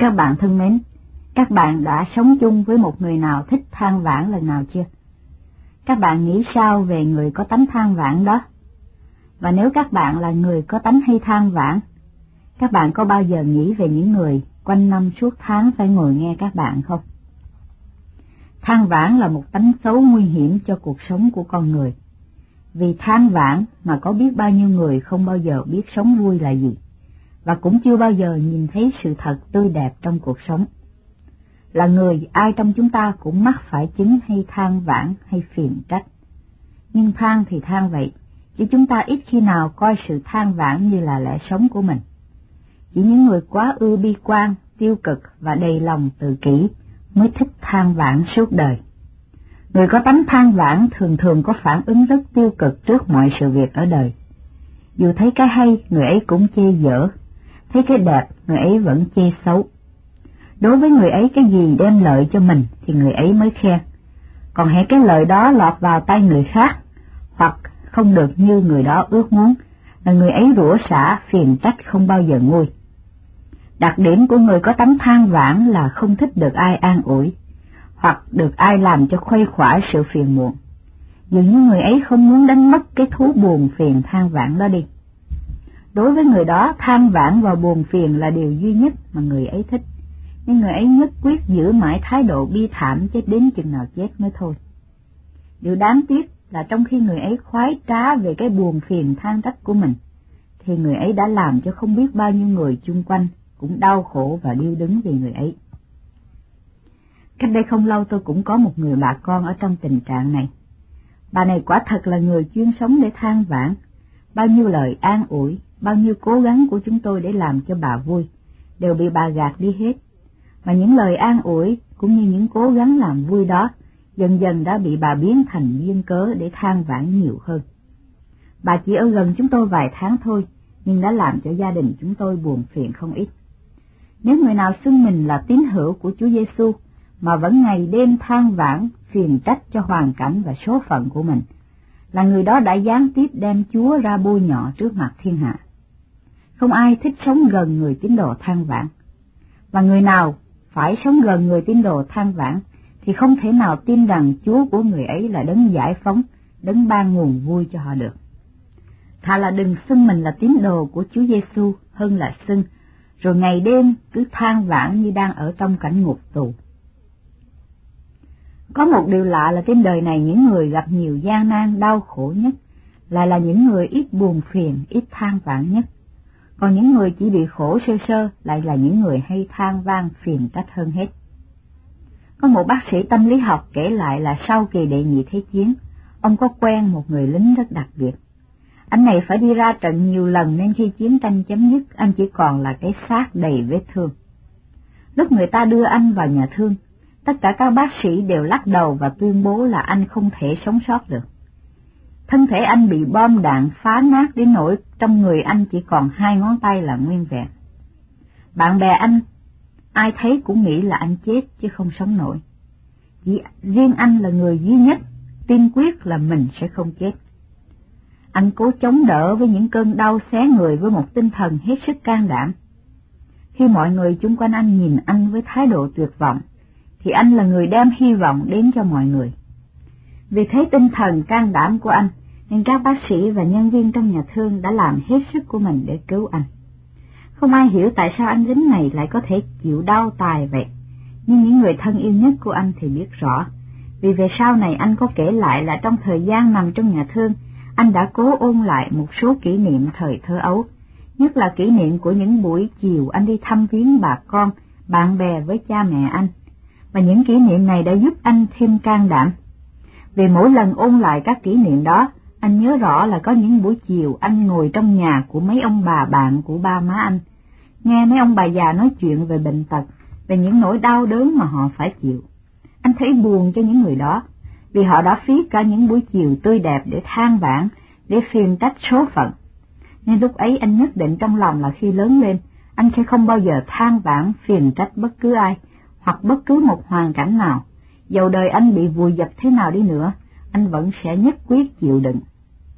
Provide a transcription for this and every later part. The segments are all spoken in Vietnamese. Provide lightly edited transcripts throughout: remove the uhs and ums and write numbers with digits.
Các bạn thân mến, các bạn đã sống chung với một người nào thích than vãn lần nào chưa? Các bạn nghĩ sao về người có tánh than vãn đó? Và nếu các bạn là người có tánh hay than vãn, các bạn có bao giờ nghĩ về những người quanh năm suốt tháng phải ngồi nghe các bạn không? Than vãn là một tánh xấu nguy hiểm cho cuộc sống của con người. Vì than vãn mà có biết bao nhiêu người không bao giờ biết sống vui là gì, và cũng chưa bao giờ nhìn thấy sự thật tươi đẹp trong cuộc sống. Là người, ai trong chúng ta cũng mắc phải chứng hay than vãn hay phiền trách. Nhưng than thì than vậy, chứ chúng ta ít khi nào coi sự than vãn như là lẽ sống của mình. Chỉ những người quá ưa bi quan, tiêu cực và đầy lòng tự kỷ mới thích than vãn suốt đời. Người có tánh than vãn thường thường có phản ứng rất tiêu cực trước mọi sự việc ở đời. Dù thấy cái hay, người ấy cũng chê dở, thấy cái đẹp, người ấy vẫn chê xấu. Đối với người ấy, cái gì đem lợi cho mình thì người ấy mới khen, còn hễ cái lợi đó lọt vào tay người khác hoặc không được như người đó ước muốn là người ấy rủa xả, phiền trách, không bao giờ nguôi. Đặc điểm của người có tánh than vãn là không thích được ai an ủi hoặc được ai làm cho khuây khỏa sự phiền muộn. Dường như người ấy không muốn đánh mất cái thú buồn phiền than vãn đó đi. Đối với người đó, than vãn và buồn phiền là điều duy nhất mà người ấy thích, nhưng người ấy nhất quyết giữ mãi thái độ bi thảm chết đến chừng nào chết mới thôi. Điều đáng tiếc là trong khi người ấy khoái trá về cái buồn phiền than trách của mình, thì người ấy đã làm cho không biết bao nhiêu người chung quanh cũng đau khổ và điêu đứng vì người ấy. Cách đây không lâu tôi cũng có một người bà con ở trong tình trạng này. Bà này quả thật là người chuyên sống để than vãn. Bao nhiêu lời an ủi, bao nhiêu cố gắng của chúng tôi để làm cho bà vui, đều bị bà gạt đi hết. Và những lời an ủi cũng như những cố gắng làm vui đó dần dần đã bị bà biến thành duyên cớ để than vãn nhiều hơn. Bà chỉ ở gần chúng tôi vài tháng thôi, nhưng đã làm cho gia đình chúng tôi buồn phiền không ít. Nếu người nào xưng mình là tín hữu của Chúa Giêsu mà vẫn ngày đêm than vãn, phiền trách cho hoàn cảnh và số phận của mình, là người đó đã gián tiếp đem Chúa ra bôi nhọ trước mặt thiên hạ. Không ai thích sống gần người tín đồ than vãn, và người nào phải sống gần người tín đồ than vãn thì không thể nào tin rằng Chúa của người ấy là đấng giải phóng, đấng ban nguồn vui cho họ được. Thà là đừng xưng mình là tín đồ của Chúa Giêsu hơn là xưng, rồi ngày đêm cứ than vãn như đang ở trong cảnh ngục tù. Có một điều lạ là trên đời này những người gặp nhiều gian nan đau khổ nhất lại là những người ít buồn phiền, ít than vãn nhất. Còn những người chỉ bị khổ sơ sơ lại là những người hay than van phiền trách hơn hết. Có một bác sĩ tâm lý học kể lại là sau kỳ đệ nhị thế chiến, ông có quen một người lính rất đặc biệt. Anh này phải đi ra trận nhiều lần nên khi chiến tranh chấm dứt, anh chỉ còn là cái xác đầy vết thương. Lúc người ta đưa anh vào nhà thương, tất cả các bác sĩ đều lắc đầu và tuyên bố là anh không thể sống sót được. Thân thể anh bị bom đạn phá nát đến nỗi trong người anh chỉ còn 2 ngón tay là nguyên vẹn. Bạn bè anh, ai thấy cũng nghĩ là anh chết chứ không sống nổi. Chỉ riêng anh là người duy nhất tin quyết là mình sẽ không chết. Anh cố chống đỡ với những cơn đau xé người với một tinh thần hết sức can đảm. Khi mọi người chung quanh anh nhìn anh với thái độ tuyệt vọng, thì anh là người đem hy vọng đến cho mọi người. Vì thế tinh thần can đảm của anh, nên các bác sĩ và nhân viên trong nhà thương đã làm hết sức của mình để cứu anh. Không ai hiểu tại sao anh lính này lại có thể chịu đau tài vậy, nhưng những người thân yêu nhất của anh thì biết rõ. Vì về sau này anh có kể lại là trong thời gian nằm trong nhà thương, anh đã cố ôn lại một số kỷ niệm thời thơ ấu, nhất là kỷ niệm của những buổi chiều anh đi thăm viếng bà con, bạn bè với cha mẹ anh. Và những kỷ niệm này đã giúp anh thêm can đảm. Vì mỗi lần ôn lại các kỷ niệm đó, anh nhớ rõ là có những buổi chiều anh ngồi trong nhà của mấy ông bà bạn của ba má anh, nghe mấy ông bà già nói chuyện về bệnh tật, về những nỗi đau đớn mà họ phải chịu. Anh thấy buồn cho những người đó, vì họ đã phí cả những buổi chiều tươi đẹp để than vãn, để phiền trách số phận. Nên lúc ấy anh nhất định trong lòng là khi lớn lên, anh sẽ không bao giờ than vãn phiền trách bất cứ ai, hoặc bất cứ một hoàn cảnh nào. Dầu đời anh bị vùi dập thế nào đi nữa, anh vẫn sẽ nhất quyết chịu đựng.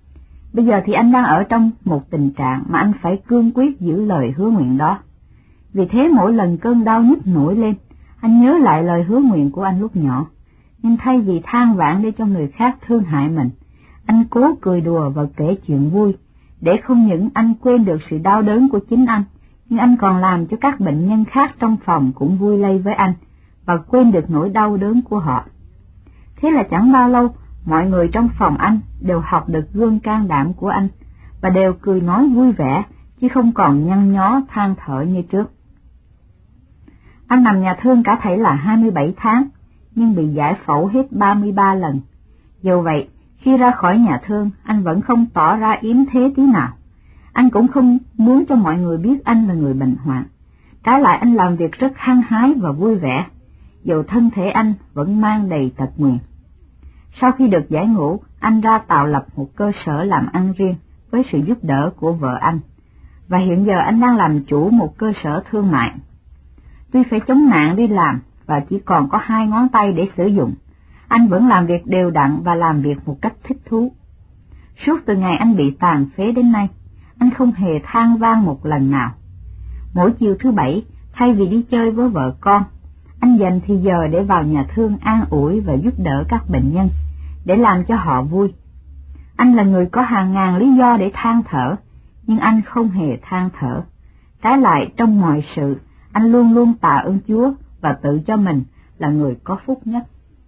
Bây giờ thì anh đang ở trong một tình trạng mà anh phải cương quyết giữ lời hứa nguyện đó. Vì thế mỗi lần cơn đau nhức nổi lên, anh nhớ lại lời hứa nguyện của anh lúc nhỏ. Nhưng thay vì than vãn để cho người khác thương hại mình, anh cố cười đùa và kể chuyện vui, để không những anh quên được sự đau đớn của chính anh, nhưng anh còn làm cho các bệnh nhân khác trong phòng cũng vui lây với anh, và quên được nỗi đau đớn của họ. Thế là chẳng bao lâu, mọi người trong phòng anh đều học được gương can đảm của anh, và đều cười nói vui vẻ, chứ không còn nhăn nhó than thở như trước. Anh nằm nhà thương cả thảy là 27 tháng, nhưng bị giải phẫu hết 33 lần. Dù vậy, khi ra khỏi nhà thương, anh vẫn không tỏ ra yếm thế tí nào. Anh cũng không muốn cho mọi người biết anh là người bệnh hoạn. Trái lại, anh làm việc rất hăng hái và vui vẻ, dù thân thể anh vẫn mang đầy tật nguyền. Sau khi được giải ngũ, anh ra tạo lập một cơ sở làm ăn riêng với sự giúp đỡ của vợ anh, và hiện giờ anh đang làm chủ một cơ sở thương mại. Tuy phải chống nạn đi làm và chỉ còn có 2 ngón tay để sử dụng, anh vẫn làm việc đều đặn và làm việc một cách thích thú. Suốt từ ngày anh bị tàn phế đến nay, anh không hề than vãn một lần nào. Mỗi chiều thứ Bảy, thay vì đi chơi với vợ con, anh dành thì giờ để vào nhà thương an ủi và giúp đỡ các bệnh nhân, để làm cho họ vui. Anh là người có hàng ngàn lý do để than thở, nhưng anh không hề than thở. Trái lại, trong mọi sự, anh luôn luôn tạ ơn Chúa và tự cho mình là người có phúc nhất.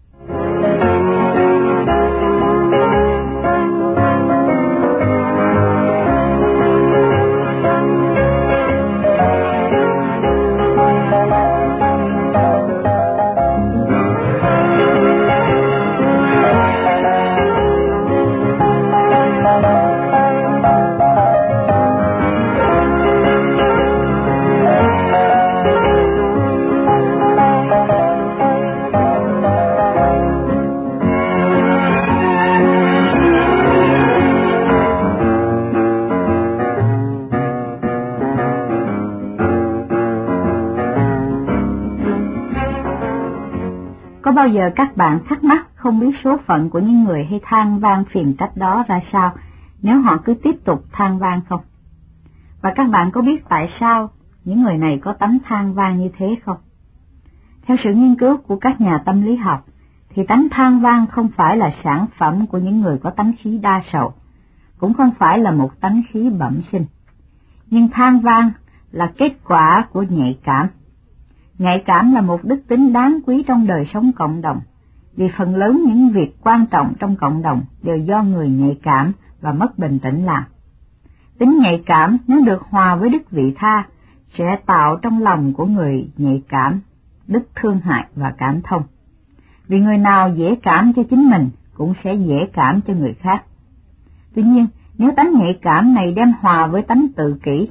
Có bao giờ các bạn thắc mắc không biết số phận của những người hay than vãn phiền trách đó ra sao nếu họ cứ tiếp tục than vãn không? Và các bạn có biết tại sao những người này có tánh than vãn như thế không? Theo sự nghiên cứu của các nhà tâm lý học, thì tánh than vãn không phải là sản phẩm của những người có tánh khí đa sầu, cũng không phải là một tánh khí bẩm sinh. Nhưng than vãn là kết quả của nhạy cảm. Nhạy cảm là một đức tính đáng quý trong đời sống cộng đồng, vì phần lớn những việc quan trọng trong cộng đồng đều do người nhạy cảm và mất bình tĩnh làm. Tính nhạy cảm nếu được hòa với đức vị tha sẽ tạo trong lòng của người nhạy cảm đức thương hại và cảm thông. Vì người nào dễ cảm cho chính mình cũng sẽ dễ cảm cho người khác. Tuy nhiên, nếu tánh nhạy cảm này đem hòa với tánh tự kỷ,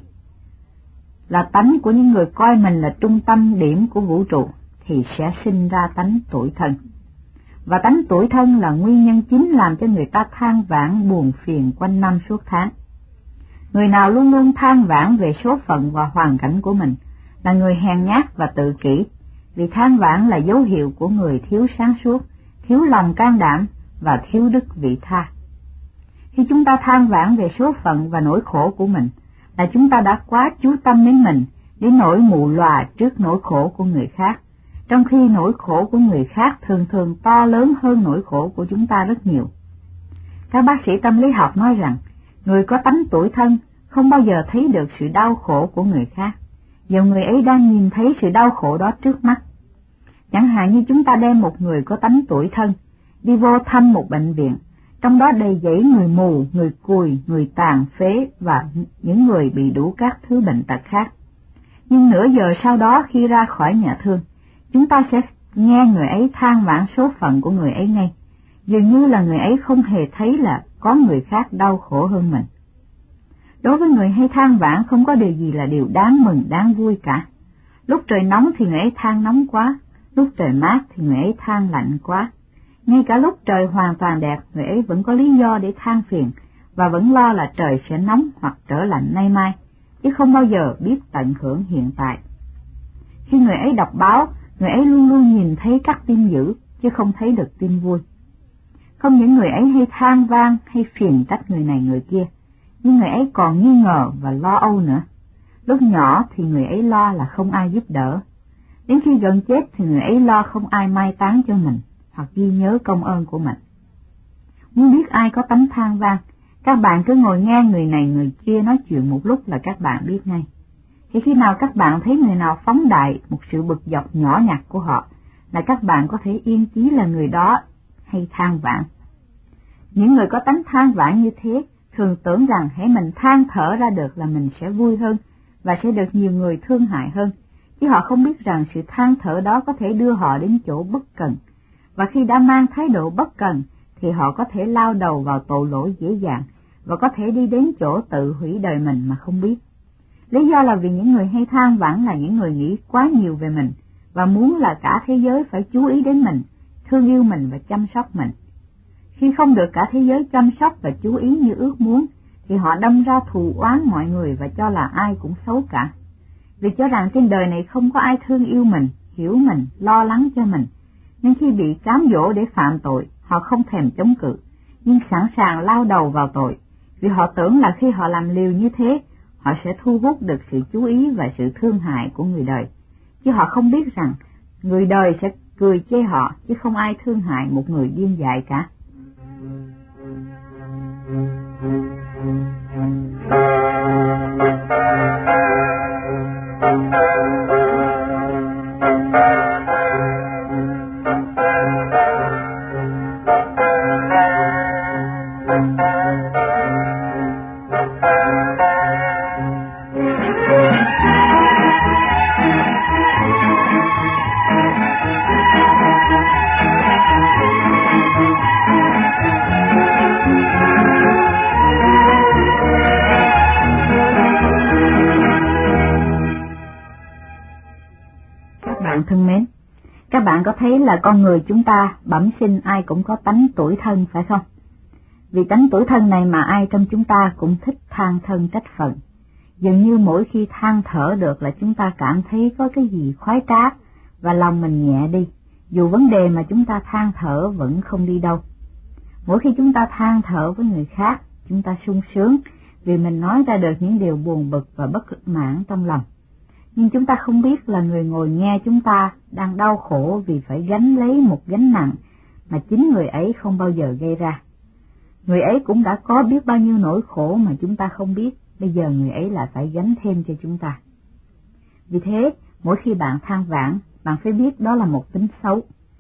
là tánh của những người coi mình là trung tâm điểm của vũ trụ, thì sẽ sinh ra tánh tủi thân. Và tánh tủi thân là nguyên nhân chính làm cho người ta than vãn buồn phiền quanh năm suốt tháng. Người nào luôn luôn than vãn về số phận và hoàn cảnh của mình là người hèn nhát và tự kỷ, vì than vãn là dấu hiệu của người thiếu sáng suốt, thiếu lòng can đảm và thiếu đức vị tha. Khi chúng ta than vãn về số phận và nỗi khổ của mình, là chúng ta đã quá chú tâm đến mình, đến nỗi mù lòa trước nỗi khổ của người khác, trong khi nỗi khổ của người khác thường thường to lớn hơn nỗi khổ của chúng ta rất nhiều. Các bác sĩ tâm lý học nói rằng, người có tánh tủi thân không bao giờ thấy được sự đau khổ của người khác, dù người ấy đang nhìn thấy sự đau khổ đó trước mắt. Chẳng hạn như chúng ta đem một người có tánh tủi thân đi vô thăm một bệnh viện, trong đó đầy dẫy người mù, người cùi, người tàn phế và những người bị đủ các thứ bệnh tật khác. Nhưng nửa giờ sau đó, khi ra khỏi nhà thương, chúng ta sẽ nghe người ấy than vãn số phận của người ấy ngay, dường như là người ấy không hề thấy là có người khác đau khổ hơn mình. Đối với người hay than vãn, không có điều gì là điều đáng mừng, đáng vui cả. Lúc trời nóng thì người ấy than nóng quá, lúc trời mát thì người ấy than lạnh quá. Ngay cả lúc trời hoàn toàn đẹp, người ấy vẫn có lý do để than phiền và vẫn lo là trời sẽ nóng hoặc trở lạnh nay mai, chứ không bao giờ biết tận hưởng hiện tại. Khi người ấy đọc báo, người ấy luôn luôn nhìn thấy các tin dữ, chứ không thấy được tin vui. Không những người ấy hay than vãn hay phiền trách người này người kia, nhưng người ấy còn nghi ngờ và lo âu nữa. Lúc nhỏ thì người ấy lo là không ai giúp đỡ, đến khi gần chết thì người ấy lo không ai mai táng cho mình hoặc ghi nhớ công ơn của mình. Muốn biết ai có tánh than van, các bạn cứ ngồi nghe người này người kia nói chuyện một lúc là các bạn biết ngay. Thì khi nào các bạn thấy người nào phóng đại một sự bực dọc nhỏ nhặt của họ, là các bạn có thể yên chí là người đó hay than vãn. Những người có tánh than vãn như thế thường tưởng rằng hễ mình than thở ra được là mình sẽ vui hơn và sẽ được nhiều người thương hại hơn, chứ họ không biết rằng sự than thở đó có thể đưa họ đến chỗ bất cần, và khi đã mang thái độ bất cần thì họ có thể lao đầu vào tội lỗi dễ dàng và có thể đi đến chỗ tự hủy đời mình mà không biết. Lý do là vì những người hay than vãn là những người nghĩ quá nhiều về mình và muốn là cả thế giới phải chú ý đến mình, thương yêu mình và chăm sóc mình. Khi không được cả thế giới chăm sóc và chú ý như ước muốn, thì họ đâm ra thù oán mọi người và cho là ai cũng xấu cả. Vì cho rằng trên đời này không có ai thương yêu mình, hiểu mình, lo lắng cho mình, nên khi bị cám dỗ để phạm tội, họ không thèm chống cự, nhưng sẵn sàng lao đầu vào tội, vì họ tưởng là khi họ làm liều như thế, họ sẽ thu hút được sự chú ý và sự thương hại của người đời. Chứ họ không biết rằng người đời sẽ cười chê họ, chứ không ai thương hại một người điên dại cả. Thân mến, các bạn có thấy là con người chúng ta bẩm sinh ai cũng có tánh tủi thân phải không? Vì tánh tủi thân này mà ai trong chúng ta cũng thích than thân trách phận. Dường như mỗi khi than thở được là chúng ta cảm thấy có cái gì khoái trá và lòng mình nhẹ đi, dù vấn đề mà chúng ta than thở vẫn không đi đâu. Mỗi khi chúng ta than thở với người khác, chúng ta sung sướng vì mình nói ra được những điều buồn bực và bất mãn trong lòng. Nhưng chúng ta không biết là người ngồi nghe chúng ta đang đau khổ vì phải gánh lấy một gánh nặng mà chính người ấy không bao giờ gây ra. Người ấy cũng đã có biết bao nhiêu nỗi khổ mà chúng ta không biết, bây giờ người ấy lại phải gánh thêm cho chúng ta. Vì thế, mỗi khi bạn than vãn, bạn phải biết đó là một tính xấu.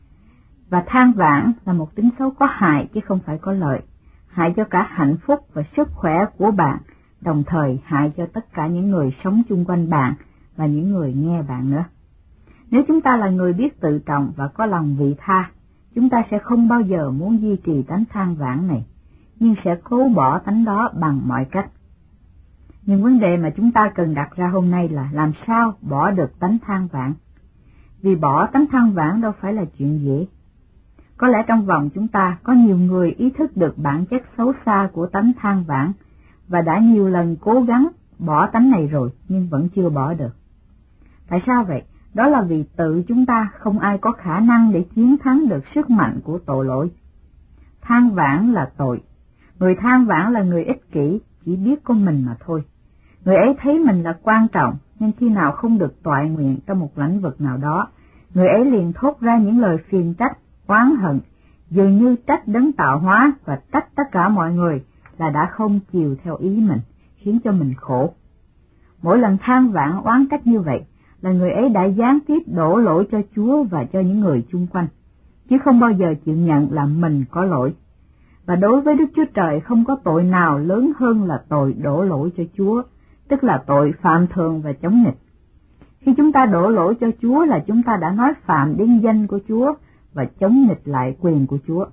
Và than vãn là một tính xấu có hại chứ không phải có lợi, hại cho cả hạnh phúc và sức khỏe của bạn, đồng thời hại cho tất cả những người sống chung quanh bạn và những người nghe bạn nữa. Nếu chúng ta là người biết tự trọng và có lòng vị tha, chúng ta sẽ không bao giờ muốn duy trì tánh than vãn này, nhưng sẽ cố bỏ tánh đó bằng mọi cách. Nhưng vấn đề mà chúng ta cần đặt ra hôm nay là làm sao bỏ được tánh than vãn. Vì bỏ tánh than vãn đâu phải là chuyện dễ. Có lẽ trong vòng chúng ta có nhiều người ý thức được bản chất xấu xa của tánh than vãn và đã nhiều lần cố gắng bỏ tánh này rồi nhưng vẫn chưa bỏ được. Tại sao vậy? Đó là vì tự chúng ta không ai có khả năng để chiến thắng được sức mạnh của tội lỗi. Than vãn là tội. Người than vãn là người ích kỷ, chỉ biết có mình mà thôi. Người ấy thấy mình là quan trọng, nhưng khi nào không được toại nguyện trong một lĩnh vực nào đó, người ấy liền thốt ra những lời phiền trách, oán hận, dường như trách đấng tạo hóa và trách tất cả mọi người là đã không chiều theo ý mình, khiến cho mình khổ. Mỗi lần than vãn oán trách như vậy là người ấy đã gián tiếp đổ lỗi cho Chúa và cho những người chung quanh, chứ không bao giờ chịu nhận là mình có lỗi. Và đối với Đức Chúa Trời không có tội nào lớn hơn là tội đổ lỗi cho Chúa, tức là tội phạm thường và chống nghịch. Khi chúng ta đổ lỗi cho Chúa là chúng ta đã nói phạm đến danh của Chúa và chống nghịch lại quyền của Chúa.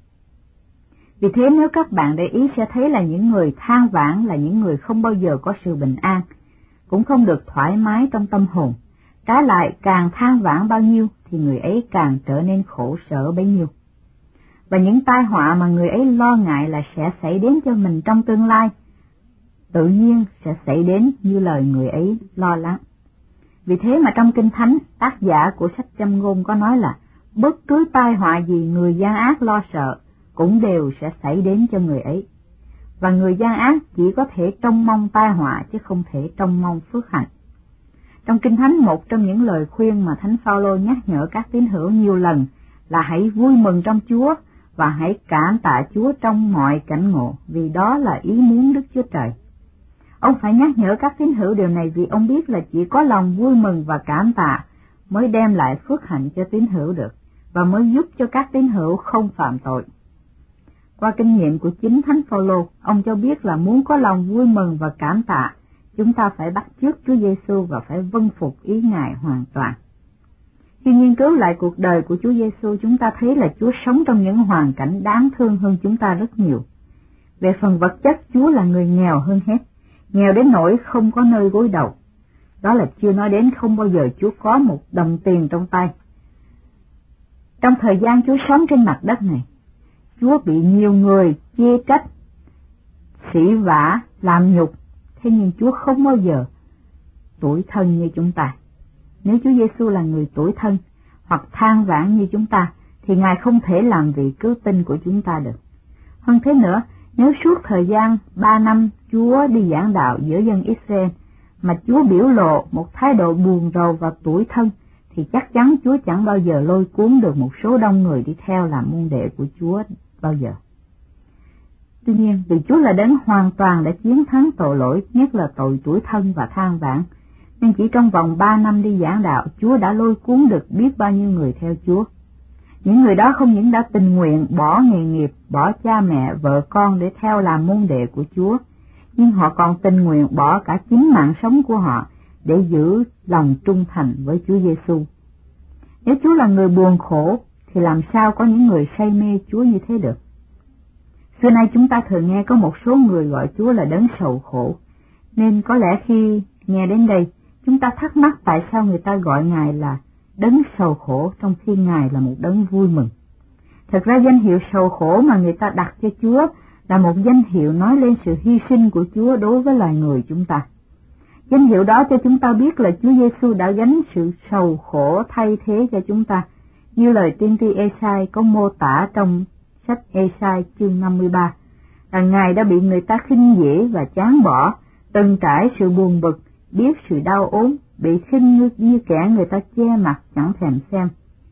Vì thế nếu các bạn để ý sẽ thấy là những người than vãn là những người không bao giờ có sự bình an, cũng không được thoải mái trong tâm hồn. Trái lại càng than vãn bao nhiêu thì người ấy càng trở nên khổ sở bấy nhiêu. Và những tai họa mà người ấy lo ngại là sẽ xảy đến cho mình trong tương lai, tự nhiên sẽ xảy đến như lời người ấy lo lắng. Vì thế mà trong Kinh Thánh, tác giả của sách Châm Ngôn có nói là bất cứ tai họa gì người gian ác lo sợ cũng đều sẽ xảy đến cho người ấy. và người gian ác chỉ có thể trông mong tai họa chứ không thể trông mong phước hạnh. Trong Kinh Thánh, một trong những lời khuyên mà Thánh Phaolô nhắc nhở các tín hữu nhiều lần là hãy vui mừng trong Chúa và hãy cảm tạ Chúa trong mọi cảnh ngộ, vì đó là ý muốn Đức Chúa Trời. Ông phải nhắc nhở các tín hữu điều này vì ông biết là chỉ có lòng vui mừng và cảm tạ mới đem lại phước hạnh cho tín hữu được, và mới giúp cho các tín hữu không phạm tội. Qua kinh nghiệm của chính Thánh Phaolô, ông cho biết là muốn có lòng vui mừng và cảm tạ, chúng ta phải bắt chước Chúa Giêsu và phải vâng phục ý Ngài hoàn toàn. Khi nghiên cứu lại cuộc đời của Chúa Giêsu, chúng ta thấy là Chúa sống trong những hoàn cảnh đáng thương hơn chúng ta rất nhiều. Về phần vật chất, Chúa là người nghèo hơn hết, nghèo đến nỗi không có nơi gối đầu. Đó là chưa nói đến không bao giờ Chúa có một đồng tiền trong tay. Trong thời gian Chúa sống trên mặt đất này, Chúa bị nhiều người chê trách, sỉ vả, làm nhục, thế nhưng Chúa không bao giờ tủi thân như chúng ta. Nếu Chúa Giêsu là người tủi thân hoặc than vãn như chúng ta, thì Ngài không thể làm vị cứu tinh của chúng ta được. Hơn thế nữa, nếu suốt thời gian 3 năm Chúa đi giảng đạo giữa dân Israel mà Chúa biểu lộ một thái độ buồn rầu và tủi thân, thì chắc chắn Chúa chẳng bao giờ lôi cuốn được một số đông người đi theo làm môn đệ của Chúa bao giờ. Tuy nhiên, vì Chúa là đấng hoàn toàn đã chiến thắng tội lỗi, nhất là tội tủi thân và than vãn, nên chỉ trong vòng 3 năm đi giảng đạo, Chúa đã lôi cuốn được biết bao nhiêu người theo Chúa. Những người đó không những đã tình nguyện bỏ nghề nghiệp, bỏ cha mẹ, vợ con để theo làm môn đệ của Chúa, nhưng họ còn tình nguyện bỏ cả chính mạng sống của họ để giữ lòng trung thành với Chúa Giêsu. Nếu Chúa là người buồn khổ, thì làm sao có những người say mê Chúa như thế được? Xưa nay chúng ta thường nghe có một số người gọi Chúa là đấng sầu khổ, nên có lẽ khi nghe đến đây, chúng ta thắc mắc tại sao người ta gọi Ngài là đấng sầu khổ trong khi Ngài là một đấng vui mừng. Thật ra danh hiệu sầu khổ mà người ta đặt cho Chúa là một danh hiệu nói lên sự hy sinh của Chúa đối với loài người chúng ta. Danh hiệu đó cho chúng ta biết là Chúa Giêsu đã gánh sự sầu khổ thay thế cho chúng ta, như lời tiên tri Ê-sai có mô tả trong sách Ê-sai chương 53, là Ngài đã bị người ta khinh dễ và chán bỏ, từng trải sự buồn bực, biết sự đau ốm, bị khinh như kẻ người ta che mặt chẳng thèm xem.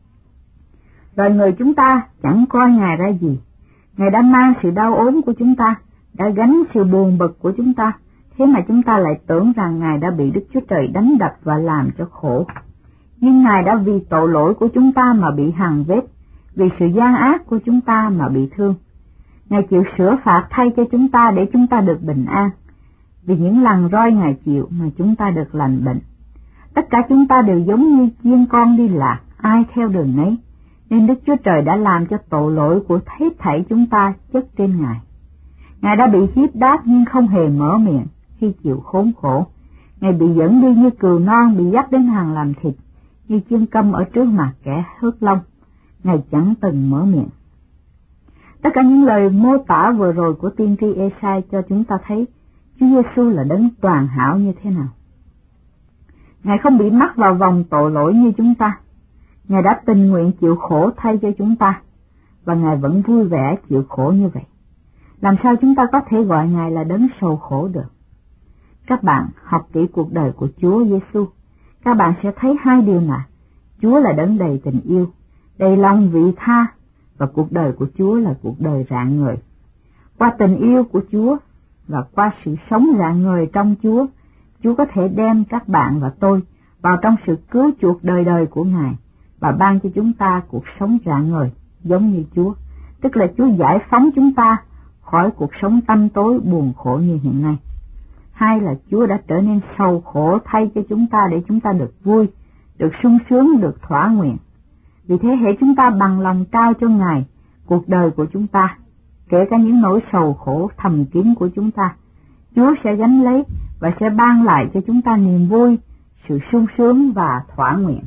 Loài người chúng ta chẳng coi Ngài ra gì. Ngài đã mang sự đau ốm của chúng ta, đã gánh sự buồn bực của chúng ta, thế mà chúng ta lại tưởng rằng Ngài đã bị Đức Chúa Trời đánh đập và làm cho khổ. Nhưng Ngài đã vì tội lỗi của chúng ta mà bị hằn vết, vì sự gian ác của chúng ta mà bị thương. Ngài chịu sửa phạt thay cho chúng ta để chúng ta được bình an. Vì những lần roi Ngài chịu mà chúng ta được lành bệnh. Tất cả chúng ta đều giống như chiên con đi lạc, ai theo đường nấy, nên Đức Chúa Trời đã làm cho tội lỗi của hết thảy chúng ta chất trên Ngài. Ngài đã bị hiếp đáp nhưng không hề mở miệng khi chịu khốn khổ. Ngài bị dẫn đi như cừu non bị dắt đến hàng làm thịt, như chiên câm ở trước mặt kẻ hớt lông. Ngài chẳng từng mở miệng. Tất cả những lời mô tả vừa rồi của tiên tri Ê-sai cho chúng ta thấy Chúa Giêsu là đấng toàn hảo như thế nào. Ngài không bị mắc vào vòng tội lỗi như chúng ta. Ngài đã tình nguyện chịu khổ thay cho chúng ta, và Ngài vẫn vui vẻ chịu khổ như vậy. Làm sao chúng ta có thể gọi Ngài là đấng sầu khổ được? Các bạn học kỹ cuộc đời của Chúa Giêsu, các bạn sẽ thấy hai điều là Chúa là đấng đầy tình yêu, đầy lòng vị tha, và cuộc đời của Chúa là cuộc đời rạng ngời. Qua tình yêu của Chúa và qua sự sống rạng ngời trong Chúa, Chúa có thể đem các bạn và tôi vào trong sự cứu chuộc đời đời của Ngài và ban cho chúng ta cuộc sống rạng ngời giống như Chúa, tức là Chúa giải phóng chúng ta khỏi cuộc sống tăm tối buồn khổ như hiện nay. Hai là Chúa đã trở nên sầu khổ thay cho chúng ta để chúng ta được vui, được sung sướng, được thỏa nguyện. Vì thế hễ chúng ta bằng lòng trao cho Ngài cuộc đời của chúng ta, kể cả những nỗi sầu khổ thầm kín của chúng ta, Chúa sẽ gánh lấy và sẽ ban lại cho chúng ta niềm vui, sự sung sướng và thỏa nguyện.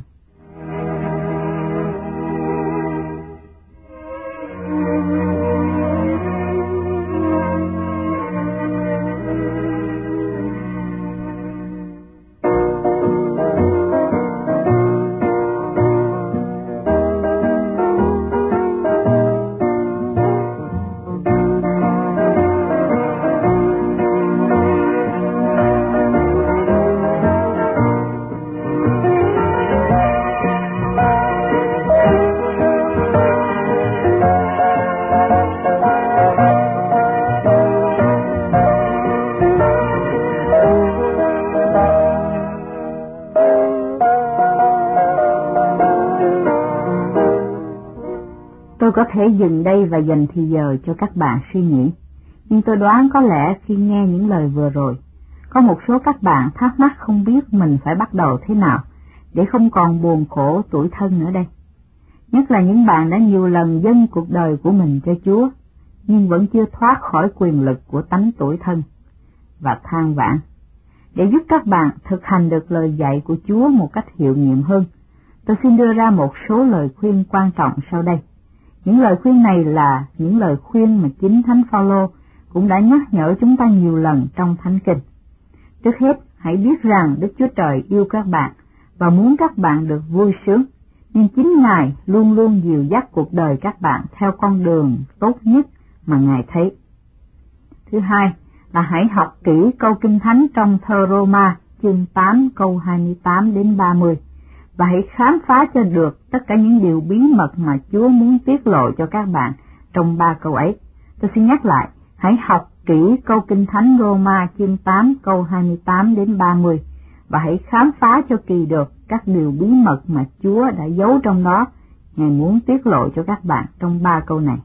có thể dừng đây và dành thì giờ cho các bạn suy nghĩ, nhưng tôi đoán có lẽ khi nghe những lời vừa rồi, có một số các bạn thắc mắc không biết mình phải bắt đầu thế nào để không còn buồn khổ tủi thân nữa đây. Nhất là những bạn đã nhiều lần dâng cuộc đời của mình cho Chúa, nhưng vẫn chưa thoát khỏi quyền lực của tánh tủi thân và than vãn. Để giúp các bạn thực hành được lời dạy của Chúa một cách hiệu nghiệm hơn, tôi xin đưa ra một số lời khuyên quan trọng sau đây. Những lời khuyên này là những lời khuyên mà chính Thánh Phaolô cũng đã nhắc nhở chúng ta nhiều lần trong Thánh Kinh. Trước hết, hãy biết rằng Đức Chúa Trời yêu các bạn và muốn các bạn được vui sướng, nhưng chính Ngài luôn luôn dìu dắt cuộc đời các bạn theo con đường tốt nhất mà Ngài thấy. Thứ hai là hãy học kỹ câu Kinh Thánh trong thơ Roma chương 8 câu 28 đến 30 và hãy khám phá cho được tất cả những điều bí mật mà Chúa muốn tiết lộ cho các bạn trong 3 câu ấy. Tôi xin nhắc lại, hãy học kỹ câu Kinh Thánh Roma chương 8 câu 28 đến 30 và hãy khám phá cho kỳ được các điều bí mật mà Chúa đã giấu trong đó, Ngài muốn tiết lộ cho các bạn trong 3 câu này.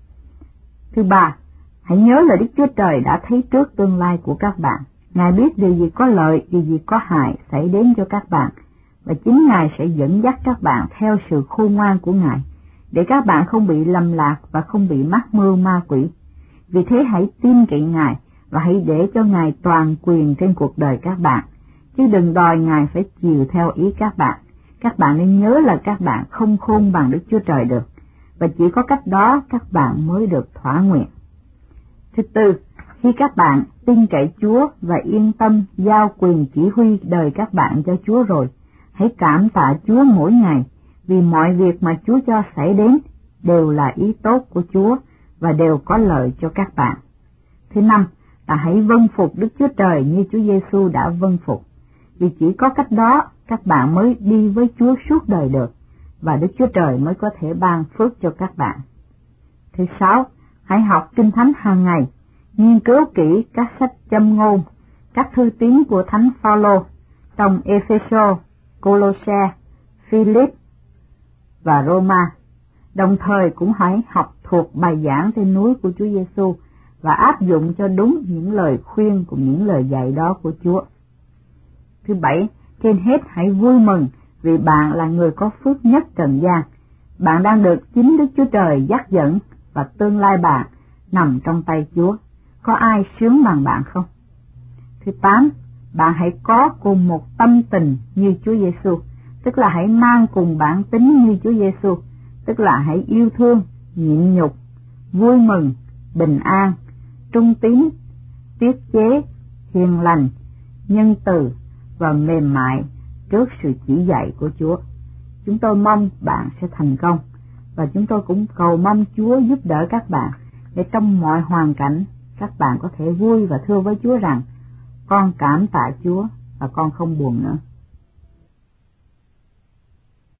Thứ ba, hãy nhớ là Đức Chúa Trời đã thấy trước tương lai của các bạn. Ngài biết điều gì có lợi, điều gì có hại xảy đến cho các bạn, và chính Ngài sẽ dẫn dắt các bạn theo sự khôn ngoan của Ngài, để các bạn không bị lầm lạc và không bị mắc mưu ma quỷ. Vì thế hãy tin cậy Ngài và hãy để cho Ngài toàn quyền trên cuộc đời các bạn, chứ đừng đòi Ngài phải chiều theo ý các bạn. Các bạn nên nhớ là các bạn không khôn bằng Đức Chúa Trời được, và chỉ có cách đó các bạn mới được thỏa nguyện. Thứ tư, khi các bạn tin cậy Chúa và yên tâm giao quyền chỉ huy đời các bạn cho Chúa rồi, hãy cảm tạ Chúa mỗi ngày, vì mọi việc mà Chúa cho xảy đến đều là ý tốt của Chúa và đều có lợi cho các bạn. Thứ năm là hãy vâng phục Đức Chúa Trời như Chúa Giêsu đã vâng phục, vì chỉ có cách đó các bạn mới đi với Chúa suốt đời được, và Đức Chúa Trời mới có thể ban phước cho các bạn. Thứ sáu, hãy học Kinh Thánh hàng ngày, nghiên cứu kỹ các sách châm ngôn, các thư tín của Thánh Phaolô trong Ê-phê-sô, Cô-lô-se, Phi-líp và Roma. Đồng thời cũng hãy học thuộc bài giảng trên núi của Chúa Giêsu và áp dụng cho đúng những lời khuyên cùng những lời dạy đó của Chúa. Thứ bảy, trên hết hãy vui mừng vì bạn là người có phước nhất trần gian. Bạn đang được chính Đức Chúa Trời dắt dẫn và tương lai bạn nằm trong tay Chúa. Có ai sướng bằng bạn không? Thứ tám, bạn hãy có cùng một tâm tình như Chúa Giêsu, tức là hãy mang cùng bản tính như Chúa Giêsu, tức là hãy yêu thương, nhịn nhục, vui mừng, bình an, trung tín, tiết chế, hiền lành, nhân từ và mềm mại trước sự chỉ dạy của Chúa. Chúng tôi mong bạn sẽ thành công, và chúng tôi cũng cầu mong Chúa giúp đỡ các bạn để trong mọi hoàn cảnh các bạn có thể vui và thưa với Chúa rằng: con cảm tạ Chúa và con không buồn nữa.